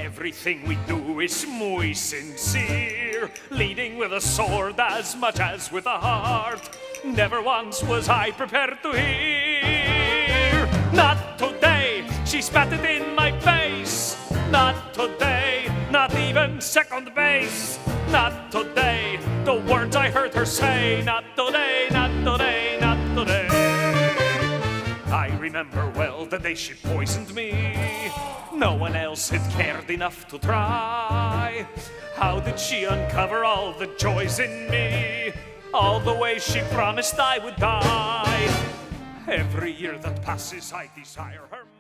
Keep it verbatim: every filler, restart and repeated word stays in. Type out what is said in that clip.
Everything we do is muy sincere, leading with a sword as much as with a heart. Never once was I prepared to hear. Not today, she spat it in my face. Not today, not even second base. Not today, the words I heard her say. Not today, not today, not today. I remember well the day she poisoned me. No one else had cared enough to try. How did she uncover all the joys in me? All the way she promised I would die. Every year that passes I desire her